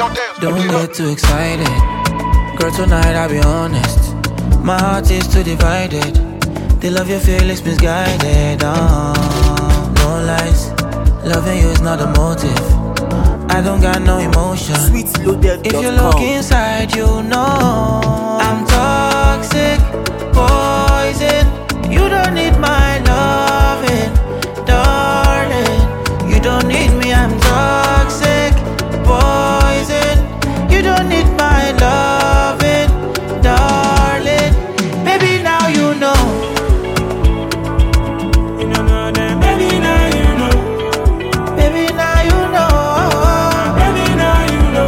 Don't get too excited. Girl, tonight I'll be honest. My heart is too divided. They love your feelings misguided. No lies. Loving you is not a motive. I don't got no emotion. Sweetloaded.com. If you look inside, you know I'm toxic, poison. You don't need my loving, darling. You don't need me, I'm toxic, poison. You don't need my loving, darling. Baby, now you know. You don't know that, baby, now you know. Baby, now you know. Baby, now you know.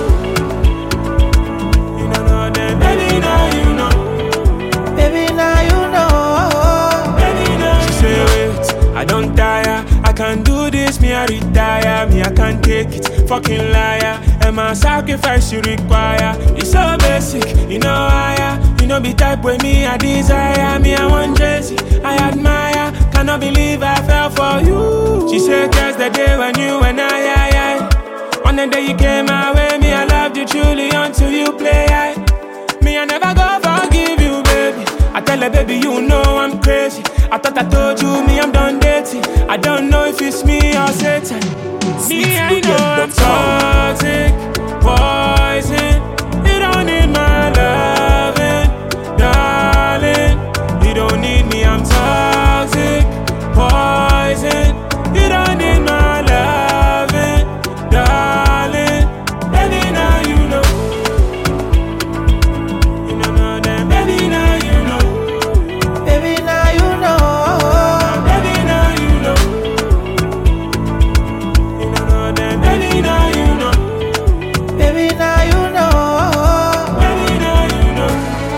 You don't know that, baby, now you know. Baby, now you know. Baby, now she say, wait, I don't tire. I can't do this, me I retire. Me I can't take it, fucking liar. And my sacrifice you require. It's so basic, you know higher. You know be type with me I desire. Me I want Jesse, I admire. Cannot believe I fell for you. She said just the day when you and I. On the day you came my way, me I loved you truly until you play. Me I never go forgive you, baby. I tell her, baby, you know I'm crazy. I thought I told you, me, I'm done dating. I don't know if it's me or Satan. Me, I know I'm toxic, poison. You don't need my loving, darling. You don't need me, I'm toxic, poison. You don't need my loving, darling. Baby, now you know. You don't know that, baby, now you know. Baby, now you know. Baby, now you know. You don't know that, baby, now you know. Baby, now you know. Baby, now you know.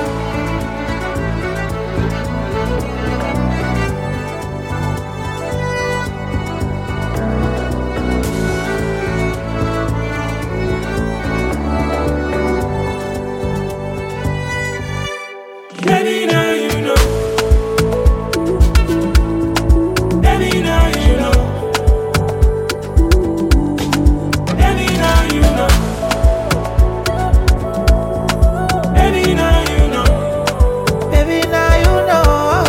Baby, now you know. Baby, now you know. Baby, now you know. Baby, now you know. Baby, now you know.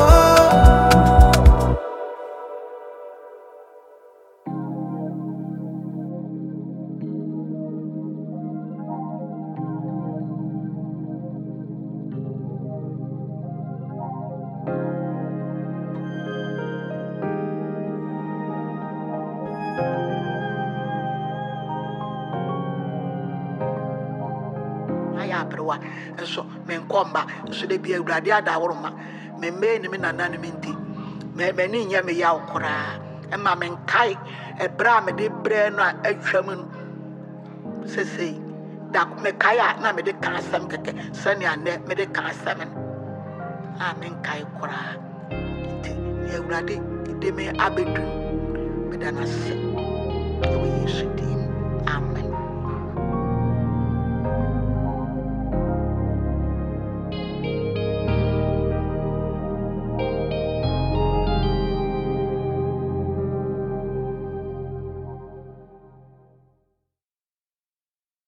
Ayaprewa enso menkomba so de bia awurade adaworoma memme ni me nana ni minti me ni nya me ya okora e ma menkai e bra me de bre no atwam no sesei da me kai a na me de kan asem keke sani ane me de kan asem a menkai kora nti ni awurade de me abedu me dana se e wo yesu dim